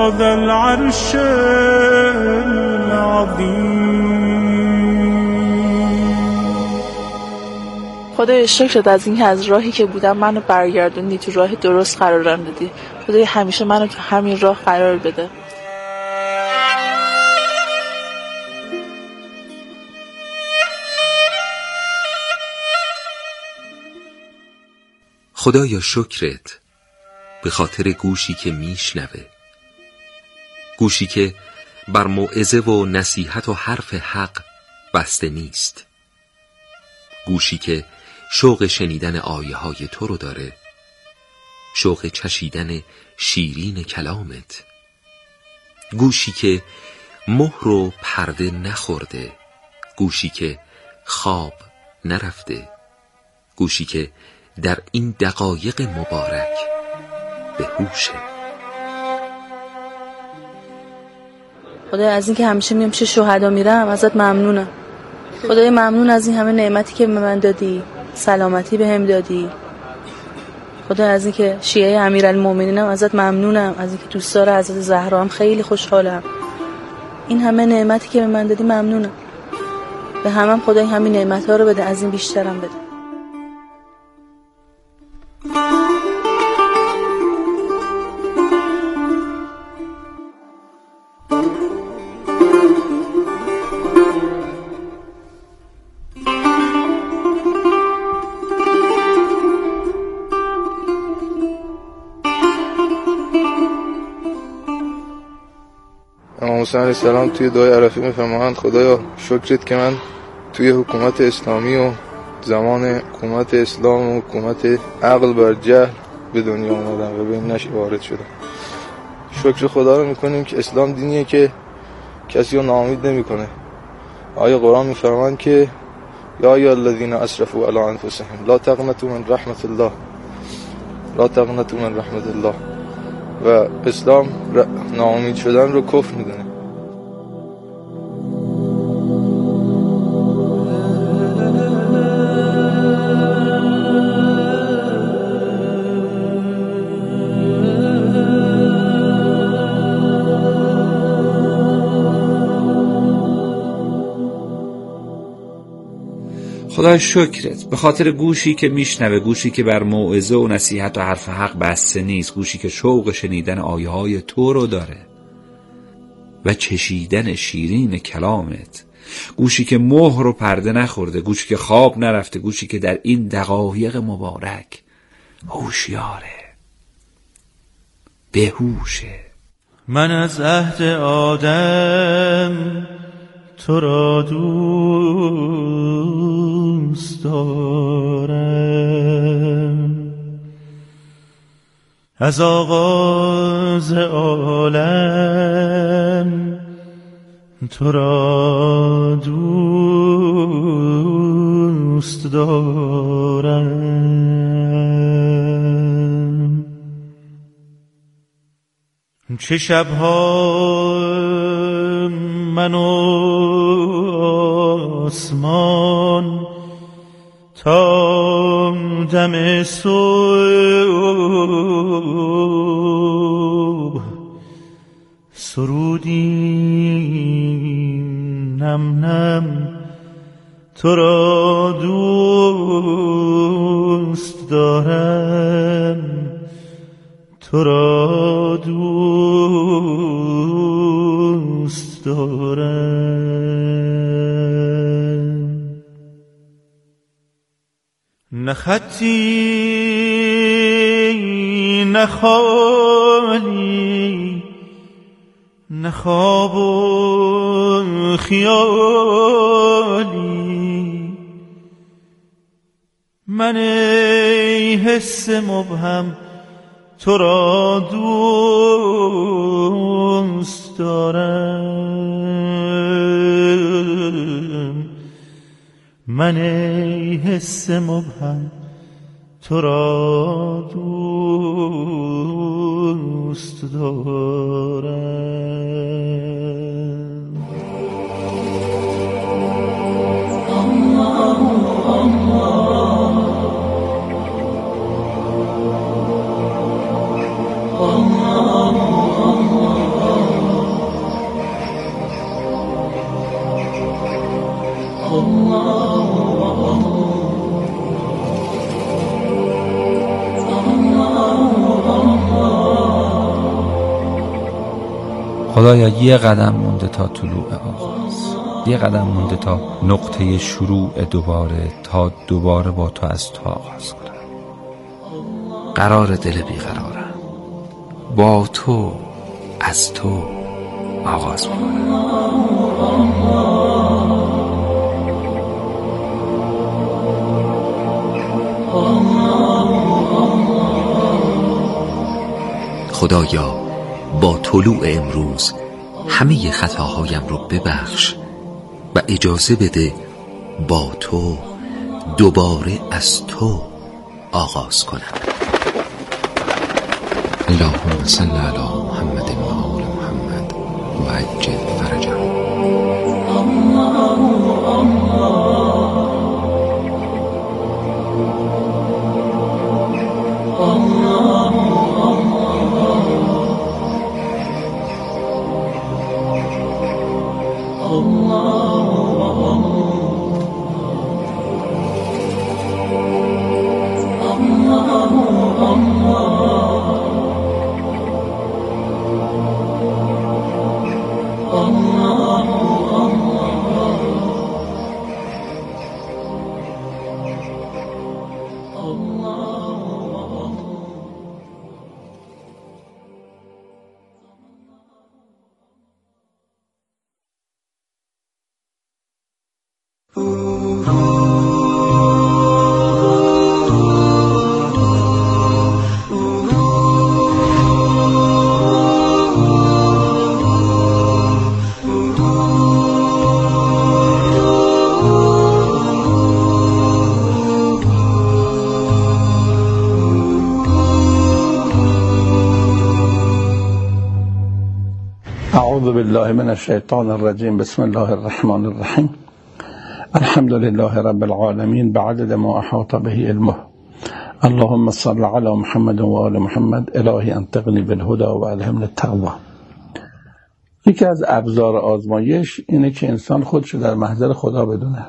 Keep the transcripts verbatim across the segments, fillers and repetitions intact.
ذا العرش العظیم. خدای شکرت از این که از راهی که بودم منو برگردوندی، تو راه درست قرارم دادی. خدای همیشه منو تو همین راه قرار بده. خدایا شکرت به خاطر گوشی که میشنوه، گوشی که بر موعظه و نصیحت و حرف حق بسته نیست، گوشی که شوق شنیدن آیه های تو رو داره، شوق چشیدن شیرین کلامت، گوشی که مهر و پرده نخورده، گوشی که خواب نرفته، گوشی که در این دقایق مبارک به هوشه. خدای از این که همیشه میام چه شهدا میرم ازت ممنونم. خدای ممنون از این همه نعمتی که به من دادی، سلامتی به هم دادی. خدای از این که شیعه امیرالمومنینم ازت ممنونم، از این که دوستدار حضرت زهرا هم خیلی خوشحالم. این همه نعمتی که به من دادی ممنونم. به همم خدای همین نعمت‌ها رو بده، از این بیشترم بده. امام حسین علیه السلام توی دعای عرفه میفرمایند خدایا شکرت که من توی حکومت اسلامی و زمان حکومت اسلام و حکومت عقل بر جهل به دنیا اومدم و به این نشء وارد شدم. شکر خدا رو میکنیم که اسلام دینیه که کسی رو ناامید نمیکنه. آیه قرآن میفرمایند که یا ایها الذین اسرفوا علی انفسهم لا تقنطوا من رحمت الله لا تقنطوا من رحمت الله. و اسلام ناامید شدن رو کفر میدونه. خدا شکرت به خاطر گوشی که میشنوه، گوشی که بر موعظه و نصیحت و حرف حق بسته نیست، گوشی که شوق شنیدن آیه های تو رو داره و چشیدن شیرین کلامت، گوشی که مهر و پرده نخورده، گوشی که خواب نرفته، گوشی که در این دقایق مبارک هوشیاره، بهوشه. من از عهد آدم تو را دوست دارم، از آغاز عالم تو را دوست دارم. چه شبها من و آسمان تا دم صبح سرودیم نم نم تو را دوست دارم، تو را دوست دارم. نه خطی نه خالی نه خواب و خیالی، من ای حس مبهم تو را دوست دارم، من ای حس مبهم تو را دوست دارم. الله الله خدایا یه قدم مونده تا طلوع آغاز، یه قدم مونده تا نقطه شروع دوباره، تا دوباره با تو از تو آغاز کنم. قرار دل بیقرارم، با تو از تو آغاز میکنم. خدایا با طلوع امروز همه خطاهایم رو ببخش و اجازه بده با تو دوباره از تو آغاز کنم. اللهم صل علی محمد و آل محمد و عجل فرجهم. اعوذ بالله من الشیطان الرجیم. بسم الله الرحمن الرحیم. الحمد لله رب العالمین بعدد ما احاط به علمه. اللهم صل علی محمد و آل محمد. الهی انطقنی بالهدى و الهمنی التقوی. یکی از ابزار آزمایش اینه که انسان خودشو در محضر خدا بدونه.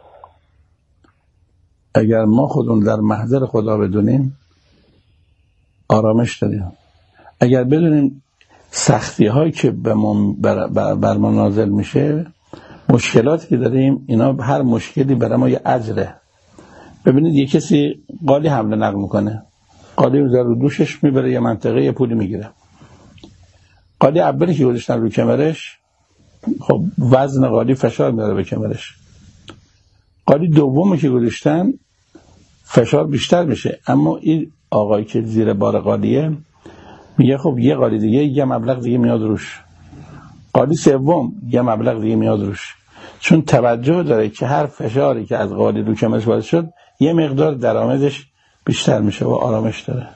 اگر ما خودمون در محضر خدا بدونیم آرامش داریم. اگر بدونیم سختی هایی که به ما بر, بر, بر ما نازل میشه، مشکلاتی که داریم، اینا هر مشکلی برای ما یه اجره. ببینید یه کسی قالی حمل نقل میکنه، قالی رو رو دوشش میبره یه منطقه یه پولی میگیره. قالی اولی که گذاشتن رو کمرش، خب وزن قالی فشار میاره به کمرش. قالی دومی که گذاشتن فشار بیشتر میشه، اما این آقایی که زیر بار قالیه میگه خب یه قالی دیگه یه مبلغ دیگه میاد روش. قالی سوم یه مبلغ دیگه میاد روش، چون توجه داره که هر فشاری که از قالی رو کمرش وارد شد یه مقدار درآمدش بیشتر میشه و آرامش داره.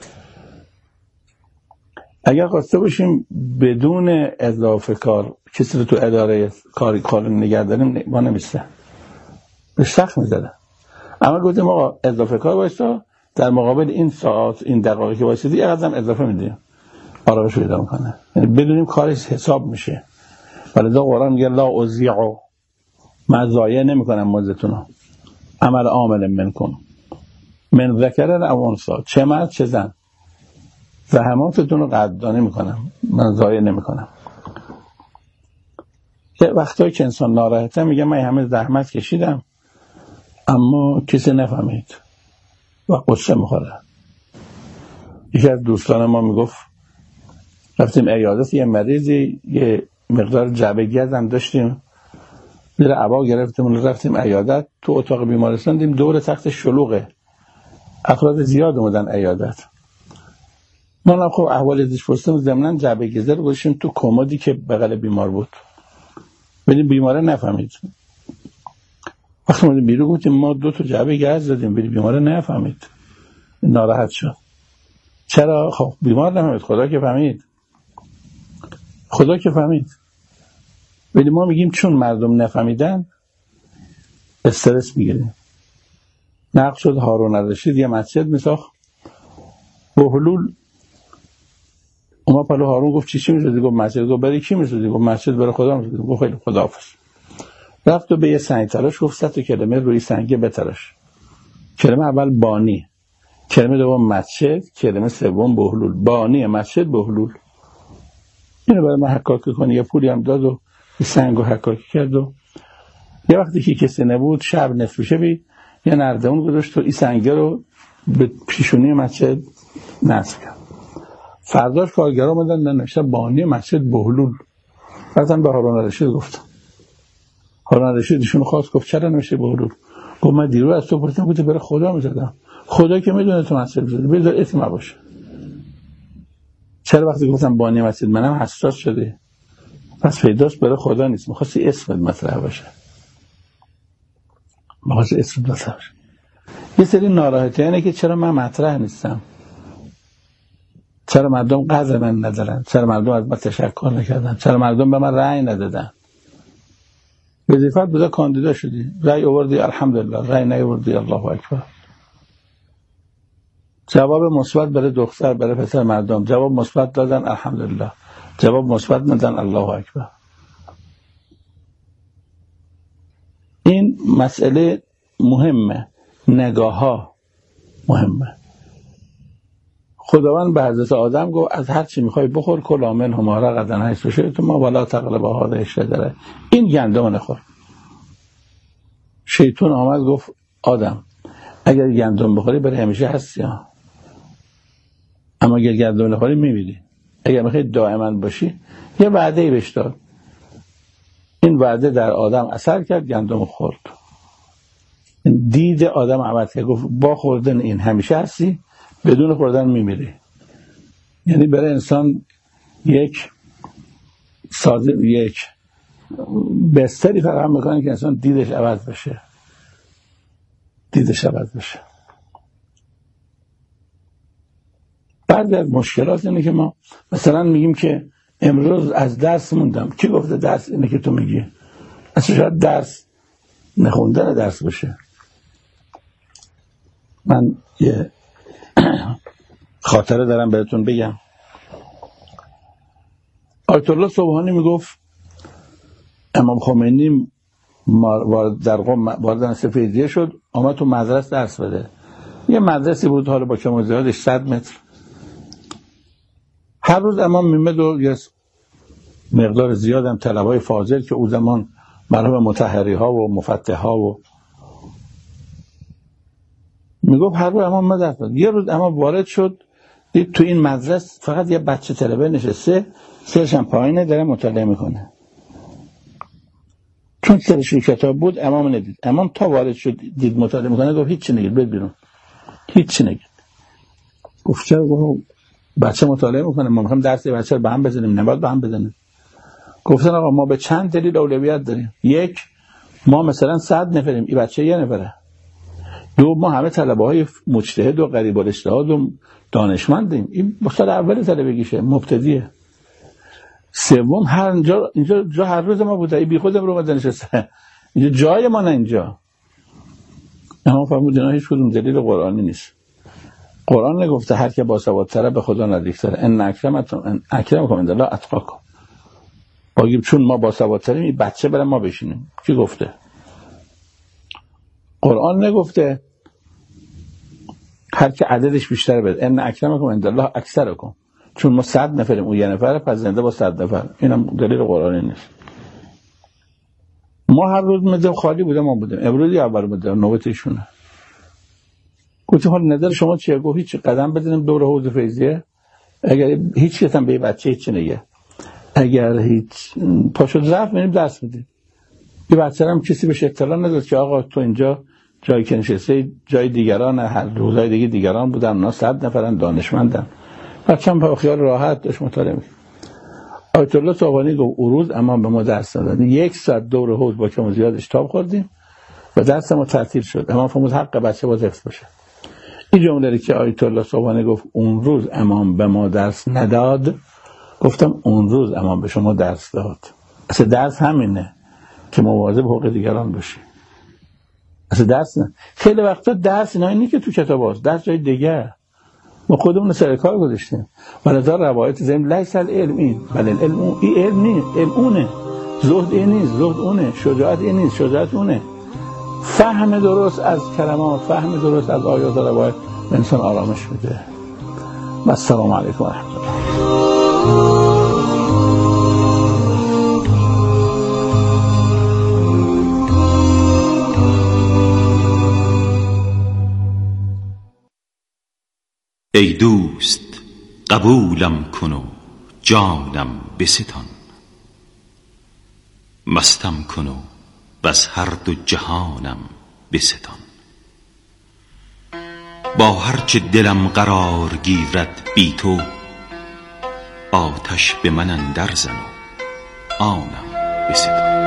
اگر خواسته باشیم بدون اضافه کار کسی رو تو اداره کاری کار نگه داریم ما نمیسته، به سخت میزده. اما گفتیم آقا اضافه کار بایستا، در مقابل این ساعت این دقایقی که وایسیدی یه قدم اضافه میدیم، آرامش پیدا میکنه. یعنی بدونیم کارش حساب میشه. ولذا قرآن میگه لا اضیع، من ضایع نمیکنم موزتونو، عمل عامل منکم من ذکر او انثی، چه مرد چه زن، زحماتتون رو قدردانی میکنم، من ضایع نمیکنم. یه وقتایی که انسان ناراحته میگه من همه زحمت کشیدم اما کسی نفهمید و قصه میخوره. یکی از دوستان ما میگفت رفتیم عیادت یه مریضی، یه مقدار جعبه گز هم داشتیم، زیر عبا گرفتیم رفتیم عیادت. تو اتاق بیمارستان دیم دور تخت شلوغه، افراد زیاد اومدن عیادت. ما هم خب احوال ازش پرسیدیم، ضمناً جعبه گز رو گذاشتیم تو کمدی که بغل بیمار بود، ولی بیمار نفهمید. وقتی اومدیم بیرون گفتیم ما دو تا جعبه گز دادیم ولی بیمار نفهمید، ناراحت شد. چرا؟ خب بیمار نفهمید، خدا که فهمید، خدا که فهمید. ولی ما میگیم چون مردم نفهمیدن استرس میگیریم. نقل شد هارون الرشید یه مسجد میساخت با حلول، اومد پلو هارون گفت چی چی میسازی؟ گفت مسجد. گفت برای کی میسازی؟ گفت مسجد برای خدا میسازی. گفت خیلی خداحافظ. رفت و به یه سنگ تراش گفت صد تا کلمه روی سنگ بتراش. کلمه اول بانی، کلمه دوم مسجد، کلمه سوم بهلول. بانی مسجد، بهلول. اینو برای من حکاکی کنی. یه پولی هم داد و یه سنگو حکاکی کرد و یه وقتی که کسی نبود شب نصف شبی یه نردمون گذاشت و این سنگه رو به پیشونی مسجد نصب کرد. فرداش کارگرها اومدن ننوشتن بانی مسجد بهلول. بعدم به هارون رشید گفتم. هارون رشید ایشون خواست گفت چرا نوشته بهلول؟ گفت من دیرو از تو پرسیدم گفت برای خدا می‌زدم. خدا که میدونه تو مسجد بزنی بذار اسم باشه. چرا وقتی گفتم بانی مسجد منم حساس شده؟ پس پیداست برای خدا نیست، می‌خواستی اسمت مطرح باشه. می‌خواستی اسمت مطرح باشه. یه سری ناراحته اینه که چرا من مطرح نیستم، چرا مردم قدر من ندارن، چرا مردم از من تشکر نکردن، چرا مردم به من رأی ندادن. وظیفت بوده کاندیدا شدی، رأی آوردی الحمدلله، رأی نیاوردی الله اکبر. جواب مثبت برای دختر برای پسر مردم، جواب مثبت دادن الحمدلله، جواب مثبت ندادن الله اکبر. این مسئله مهمه، نگاه ها مهمه. خداوند به حضرت آدم گفت از هر چی میخوای بخور کل آمن همارا قدن هست بشه تو ما ولا تقلب هاده شدره. این گندم نخور. شیطان آمد گفت آدم اگر گندم بخوری برای همیشه هستی ها، اما اگر گندم نخوری میمیری. اگر میخوای دائما باشی یه وعده ای بهش داد، این وعده در آدم اثر کرد، گندم خورد. دید آدم عوض کرد، گفت با خوردن این همیشه هستی، بدون خوردن میمیری. یعنی برای انسان یک ساده یک بستری فراهم میکنه که انسان دیدش عوض بشه، دیدش عوض بشه. بعد از مشکلات اینه که ما مثلا میگیم که امروز از درس موندم. کی گفته درس اینه که تو میگی؟ اصلا شاید درس نخوندن درس باشه. من یه خاطره دارم بهتون بگم. آیت الله سبحانی میگفت امام خمینی در قم وارد سفیدیه شد، آمد تو مدرسه درس بده. یه مدرسی بود حالا با کم و زیادش صد متر. هر روز امام میمد و یه مقدار زیاد هم طلبای فاضل که او زمان مرحوم مطهری ها و مفتح ها و میگفت هر روز امام مدرس بده. یه روز امام وارد شد دید تو این مدرسه فقط یه بچه طلبه نشسته، سرش هم پایینه داره مطالعه میکنه. چون سرش کتاب بود امام ندید. امام تا وارد شد دید مطالعه میکنه گفت هیچ چی نگید، برید بیرون، هیچ چی نگید. گفت چرا؟ گفت بچه مطالعه میکنه، ما میخوایم درس بچه رو به هم بزنیم، نباید به هم بزنیم. گفتن آقا ما به چند دلیل اولویت داریم. یک، ما مثلا صد نفریم، این بچه یه نفره. دو، ما همه طلبه های مجتهد و قریب الاجتهاد و دانشمندیم، این سال اول طلبگیشه، مبتدیه. سوم، هر اینجا اینجا جا هر روز ما بوده، بی خودم رو اومدن نشسته، اینجا جای ما نه اینجا. اما فرمود اینا هیچ کدوم دلیل قرآنی نیست. قرآن نگفته هر که باسوادتره به خدا نزدیک‌تره. ان اکرمتون ان اکرمکم عند الله اتقاکم. باگیم چون ما باسوادتریم این بچه برای ما بشینیم. کی گفته؟ قرآن نگفته هر که عددش بیشتر بده. ان اکرمکم عند الله اکثرکم. چون ما صد نفریم اون یه نفره پس زنده با صد نفر. اینم دلیل قرآنی نیست. ما هر روز مدام خالی بوده ما بودیم. امروز اول بوده نوبتشونه. گفتم حال نظر شما چیه؟ گفت هیچ، قدم بزنیم دور حوض فیضیه. اگر هیچ کس هم به بچه هیچ نگه، اگر هیچ پاشو رفت میریم درس میدیم. یه بچه هم کسی بهش اطلاع نداد که آقا تو اینجا جایی که نشسته جای دیگران، هر روزای دیگه دیگران بودن، اونا صد نفرن دانشمندن. بچه‌م با خیال راحت داشت مطالعه می‌کرد. آیت الله طباطبایی گفت اون روز امام به ما درس داد. یک ساعت دور حوض با کم و زیادش تاب خوردیم و درس ما تعطیل شد. امام فرمود حق بچه باز حفظ بشه. این جمله که آیت الله طباطبایی گفت اون روز امام به ما درس نداد، گفتم اون روز امام به شما درس داد. اصلا درس همینه که مواظب حقوق دیگران باشی. اصلا درس نه. خیلی وقتا درس اینا اینه که تو کتاب هست، درس جای دیگه. ما خودمون سر کار گذاشتیم. ولذا روایت زمین لیس العلم این بله العلم اون. این علم نیست، علم اونه. زهد این نیست، زهد اونه. شجاعت این نیست، شجاعت اونه. فهم درست از کلمات، فهم درست از آیات و روایت انسان آرامش میده. و السلام علیکم و رحمت الله. ای دوست قبولم کن و جانم بستان، مستم کن و بس هر دو جهانم بستان. با هرچه دلم قرار گیرد بی تو، آتش به من اندر زن و آنم بستان.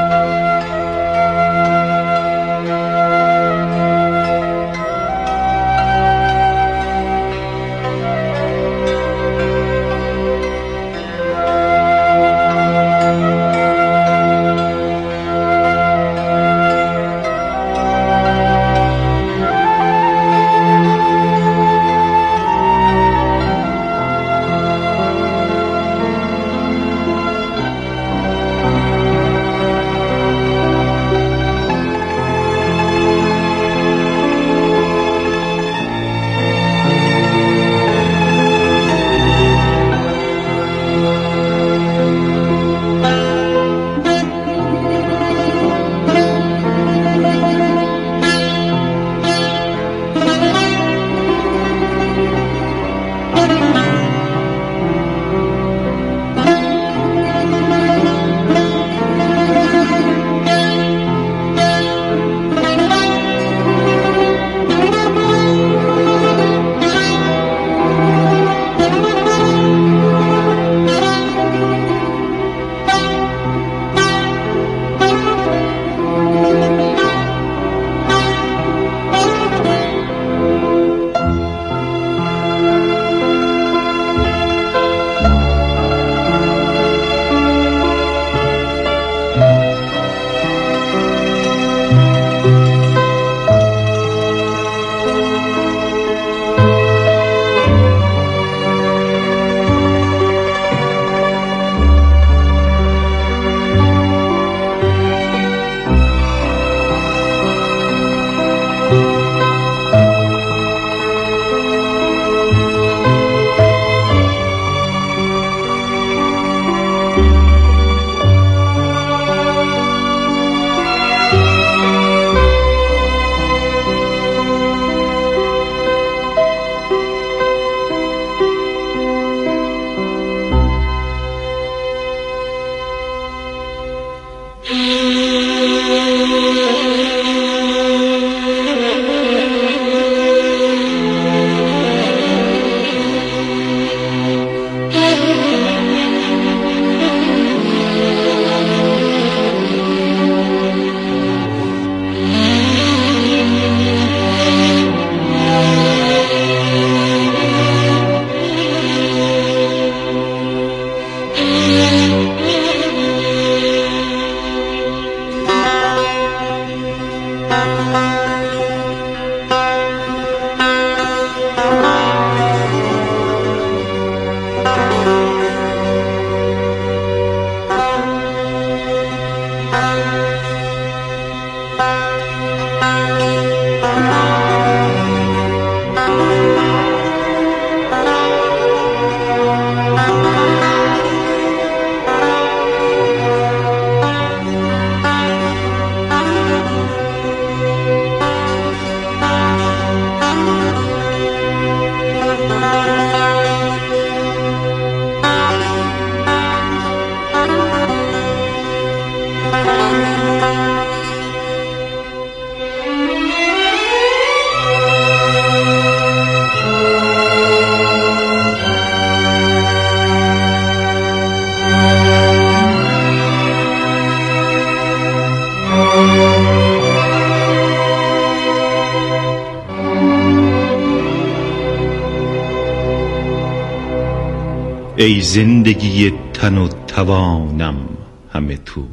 ای زندگی تن و توانم همه تو،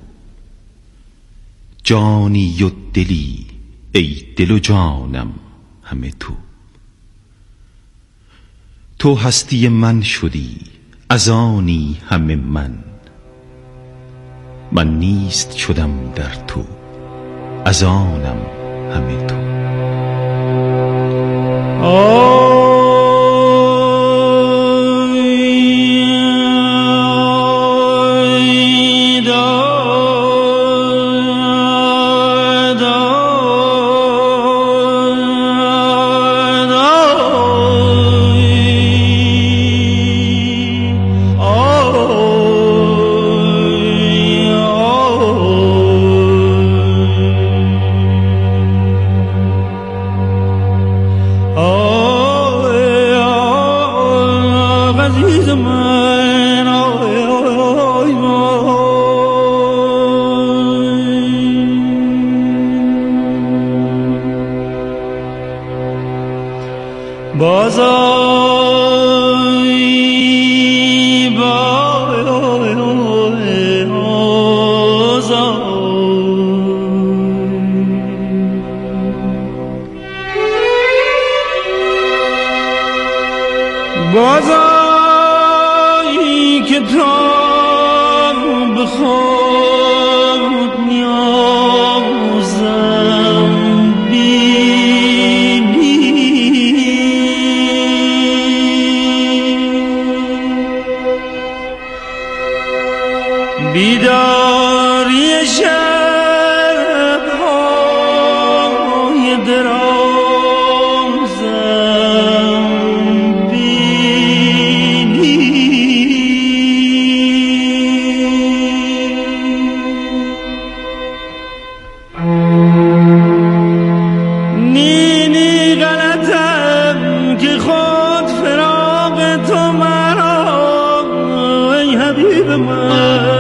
جانی و دلی ای دل و جانم همه تو. تو هستی من شدی از آنی همه من، من نیست شدم در تو از آنم همه تو. من آی آی بازای بازایی که تا به خود نیازم بینی بیداری شب‌های درازم بینی نی نی غلطم که خود فراق تو مرا ای حبیب من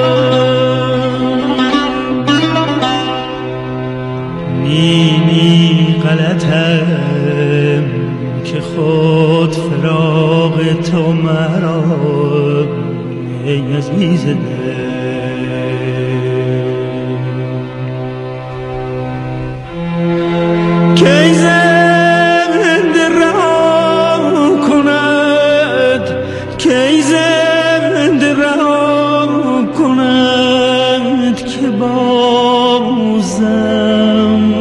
غلطم که خود فراق تو مرا ای عزیز دل کی زنده رها کند کی زنده رها کند که بازم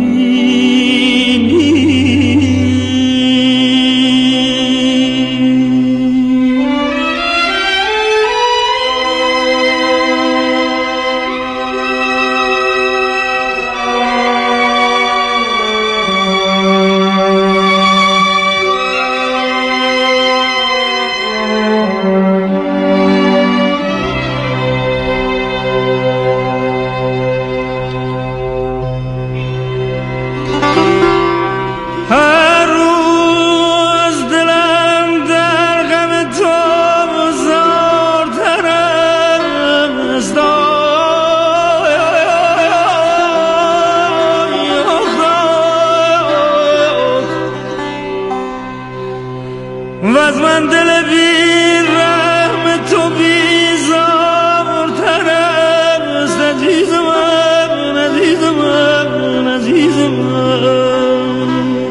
و از من دل بی رحم تو بیزارتر است عزیز من عزیز من عزیز من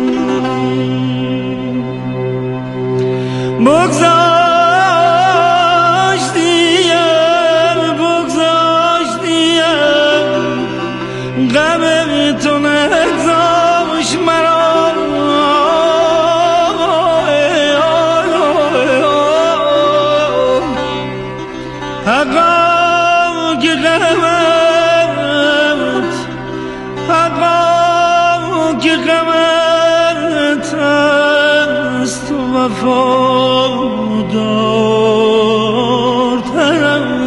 بگذاشتیم بگذاشتیم غم تو نگذاشت مرا حقا که غمت حقا که غمت است وفادارترم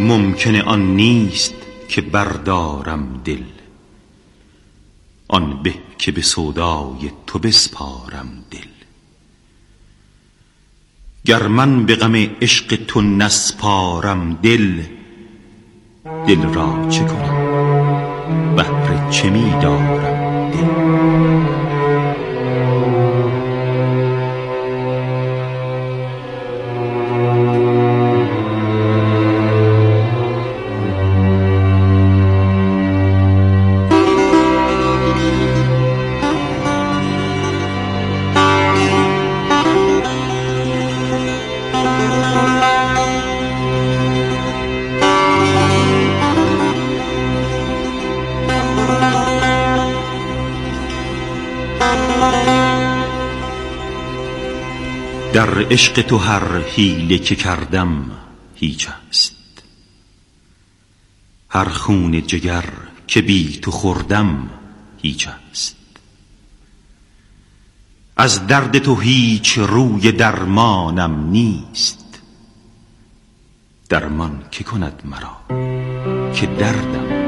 ممکن آن نیست که بردارم دل، آن به که به سودای تو بسپارم دل. گر من به غم عشق تو نسپارم دل، دل را چه کنم بهر چه می دارم دل. در عشق تو هر حیله که کردم هیچ است، هر خون جگر که بی تو خوردم هیچ است. از درد تو هیچ روی درمانم نیست، درمان که کند مرا که دردم